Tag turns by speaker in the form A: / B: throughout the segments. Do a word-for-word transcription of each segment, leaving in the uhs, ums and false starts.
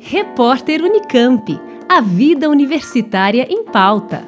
A: Repórter Unicamp. A vida universitária em pauta.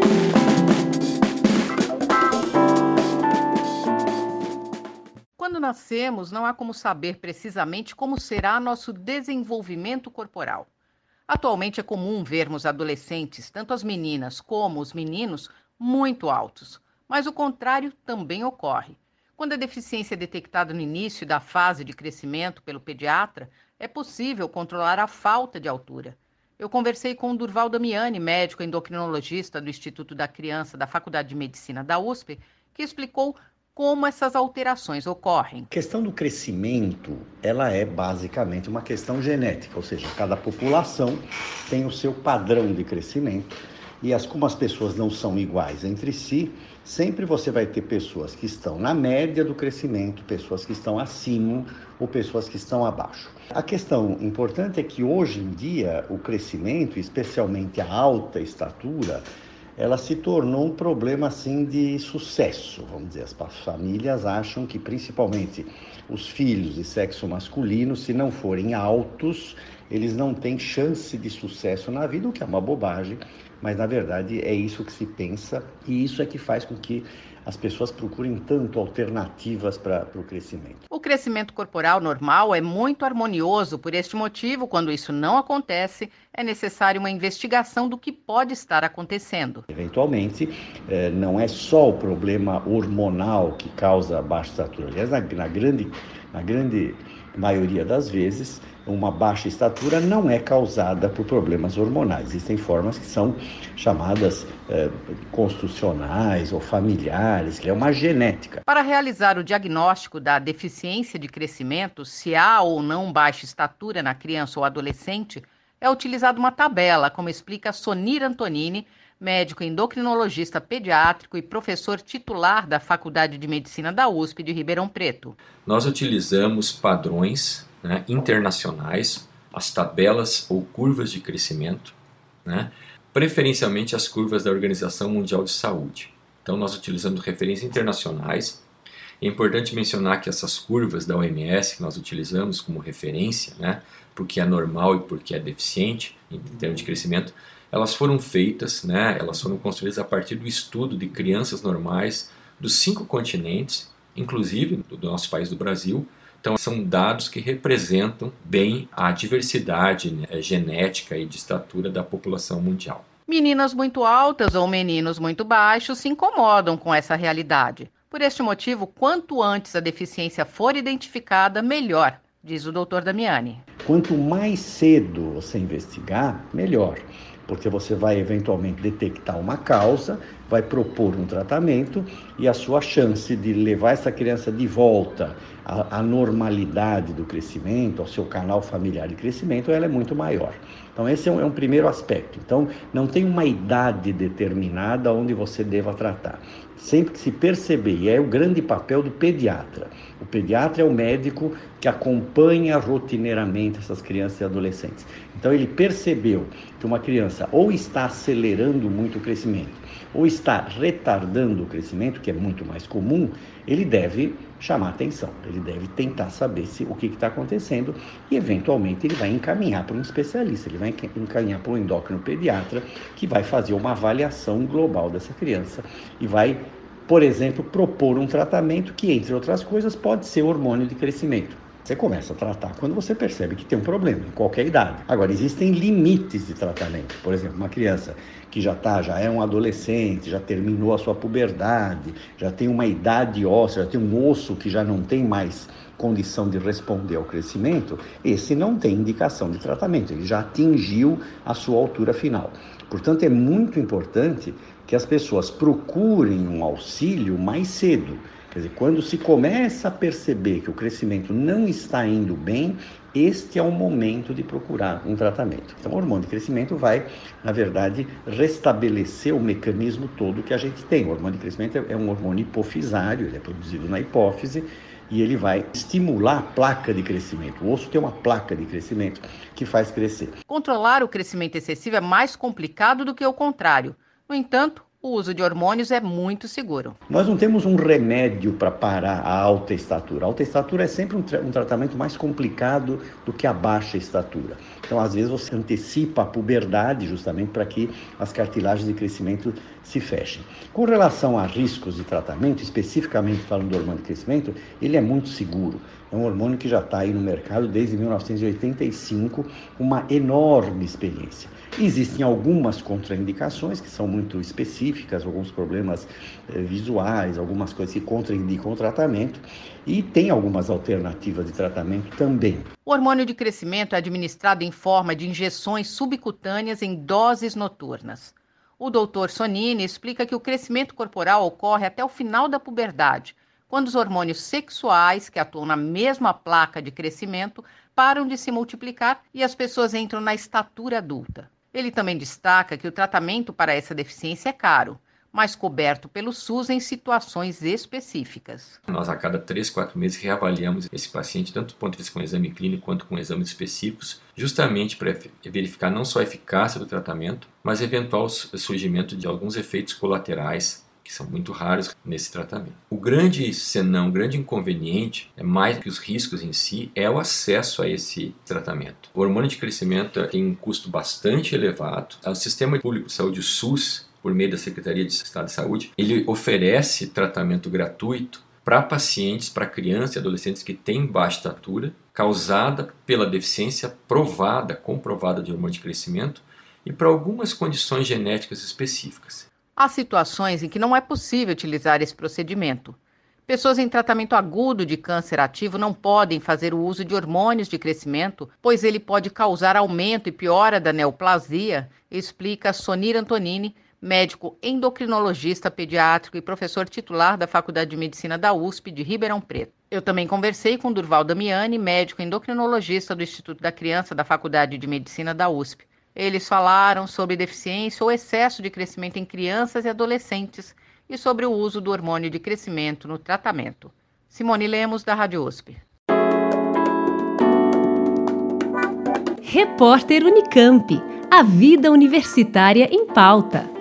B: Quando nascemos, não há como saber precisamente como será nosso desenvolvimento corporal. Atualmente é comum vermos adolescentes, tanto as meninas como os meninos, muito altos. Mas o contrário também ocorre. Quando a deficiência é detectada no início da fase de crescimento pelo pediatra, é possível controlar a falta de altura. Eu conversei com o Durval Damiani, médico endocrinologista do Instituto da Criança da Faculdade de Medicina da U S P, que explicou como essas alterações ocorrem.
C: A questão do crescimento, ela é basicamente uma questão genética, ou seja, cada população tem o seu padrão de crescimento e as, como as pessoas não são iguais entre si, sempre você vai ter pessoas que estão na média do crescimento, pessoas que estão acima ou pessoas que estão abaixo. A questão importante é que hoje em dia o crescimento, especialmente a alta estatura, ela se tornou um problema assim de sucesso, vamos dizer. As famílias acham que principalmente os filhos de sexo masculino, se não forem altos, eles não têm chance de sucesso na vida, o que é uma bobagem, mas na verdade é isso que se pensa e isso é que faz com que as pessoas procurem tanto alternativas para o crescimento.
B: O crescimento corporal normal é muito harmonioso, por este motivo, quando isso não acontece, é necessária uma investigação do que pode estar acontecendo.
C: Eventualmente, não é só o problema hormonal que causa baixa estatura. Aliás, na, na, grande, na grande maioria das vezes, uma baixa estatura não é causada por problemas hormonais. Existem formas que são chamadas eh, constitucionais ou familiares, que é uma genética.
B: Para realizar o diagnóstico da deficiência de crescimento, se há ou não baixa estatura na criança ou adolescente, é utilizada uma tabela, como explica Sonir Antonini, médico endocrinologista pediátrico e professor titular da Faculdade de Medicina da U S P de Ribeirão Preto.
D: Nós utilizamos padrões, né, internacionais, as tabelas ou curvas de crescimento, né, preferencialmente as curvas da Organização Mundial de Saúde. Então nós utilizamos referências internacionais. É importante mencionar que essas curvas da O M S que nós utilizamos como referência, né, porque é normal e porque é deficiente em termos de crescimento, elas foram feitas, né, elas foram construídas a partir do estudo de crianças normais dos cinco continentes, inclusive do nosso país, do Brasil. Então são dados que representam bem a diversidade, né, genética e de estatura da população mundial.
B: Meninas muito altas ou meninos muito baixos se incomodam com essa realidade. Por este motivo, quanto antes a deficiência for identificada, melhor, diz o doutor Damiani.
C: Quanto mais cedo você investigar, melhor, porque você vai eventualmente detectar uma causa, vai propor um tratamento e a sua chance de levar essa criança de volta à, à normalidade do crescimento, ao seu canal familiar de crescimento, ela é muito maior. Então esse é um, é um primeiro aspecto. Então não tem uma idade determinada onde você deva tratar. Sempre que se perceber, e é o grande papel do pediatra. O pediatra é o médico que acompanha rotineiramente essas crianças e adolescentes. Então ele percebeu que uma criança ou está acelerando muito o crescimento, ou está retardando o crescimento, que é muito mais comum, ele deve chamar atenção, ele deve tentar saber se, o que está acontecendo e, eventualmente, ele vai encaminhar para um especialista, ele vai encaminhar para um endócrino pediatra que vai fazer uma avaliação global dessa criança e vai, por exemplo, propor um tratamento que, entre outras coisas, pode ser hormônio de crescimento. Você começa a tratar quando você percebe que tem um problema, em qualquer idade. Agora, existem limites de tratamento. Por exemplo, uma criança que já, tá, já é um adolescente, já terminou a sua puberdade, já tem uma idade óssea, já tem um osso que já não tem mais condição de responder ao crescimento, esse não tem indicação de tratamento, ele já atingiu a sua altura final. Portanto, é muito importante que as pessoas procurem um auxílio mais cedo. Quer dizer, quando se começa a perceber que o crescimento não está indo bem, este é o momento de procurar um tratamento. Então, o hormônio de crescimento vai, na verdade, restabelecer o mecanismo todo que a gente tem. O hormônio de crescimento é um hormônio hipofisário, ele é produzido na hipófise e ele vai estimular a placa de crescimento. O osso tem uma placa de crescimento que faz crescer.
B: Controlar o crescimento excessivo é mais complicado do que o contrário. No entanto, O uso de hormônios é muito seguro.
C: Nós não temos um remédio para parar a alta estatura. A alta estatura é sempre um, tra- um tratamento mais complicado do que a baixa estatura. Então, às vezes, você antecipa a puberdade justamente para que as cartilagens de crescimento se fechem. Com relação a riscos de tratamento, especificamente falando do hormônio de crescimento, ele é muito seguro. É um hormônio que já está aí no mercado desde mil novecentos e oitenta e cinco, uma enorme experiência. Existem algumas contraindicações que são muito específicas, alguns problemas eh, visuais, algumas coisas que contraindicam o tratamento, e tem algumas alternativas de tratamento também.
B: O hormônio de crescimento é administrado em forma de injeções subcutâneas em doses noturnas. O doutor Sonini explica que o crescimento corporal ocorre até o final da puberdade, quando os hormônios sexuais, que atuam na mesma placa de crescimento, param de se multiplicar e as pessoas entram na estatura adulta. Ele também destaca que o tratamento para essa deficiência é caro, mas coberto pelo SUS em situações específicas.
D: Nós, a cada três, quatro meses, reavaliamos esse paciente, tanto do ponto de vista com exame clínico quanto com exames específicos, justamente para verificar não só a eficácia do tratamento, mas eventual surgimento de alguns efeitos colaterais, que são muito raros nesse tratamento. O grande senão, o grande inconveniente, é mais que os riscos em si, é o acesso a esse tratamento. O hormônio de crescimento tem um custo bastante elevado. O Sistema Público de Saúde, o SUS, por meio da Secretaria de Estado de Saúde, ele oferece tratamento gratuito para pacientes, para crianças e adolescentes que têm baixa estatura, causada pela deficiência provada, comprovada de hormônio de crescimento, e para algumas condições genéticas específicas.
B: Há situações em que não é possível utilizar esse procedimento. Pessoas em tratamento agudo de câncer ativo não podem fazer o uso de hormônios de crescimento, pois ele pode causar aumento e piora da neoplasia, explica Sonir Antonini, médico endocrinologista pediátrico e professor titular da Faculdade de Medicina da U S P de Ribeirão Preto. Eu também conversei com Durval Damiani, médico endocrinologista do Instituto da Criança da Faculdade de Medicina da U S P. Eles falaram sobre deficiência ou excesso de crescimento em crianças e adolescentes e sobre o uso do hormônio de crescimento no tratamento. Simone Lemos, da Rádio U S P.
A: Repórter Unicamp. A vida universitária em pauta.